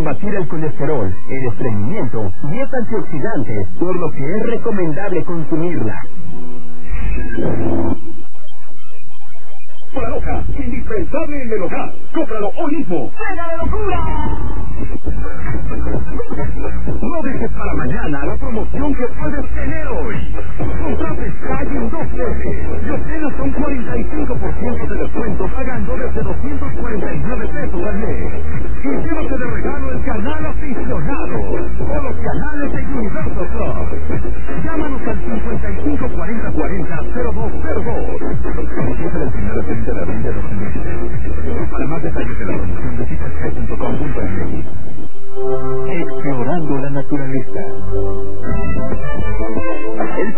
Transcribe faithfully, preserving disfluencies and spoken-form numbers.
combatir el colesterol, el estreñimiento y es antioxidante, por lo que es recomendable consumirla. Para loca, indispensable en el hogar. Cómpralo hoy mismo. ¡Cena de locura! No dejes para mañana la promoción que puedes tener hoy. Comprate Sky en dos veces y obtienes un cuarenta y cinco por ciento de descuento pagando desde doscientos cuarenta y nueve pesos al mes. Y llévate de regalo el canal aficionado o los canales de Universal Club. Llámanos al cincuenta y cinco cuarenta cuarenta cero dos cero dos. Para más detalles de la promoción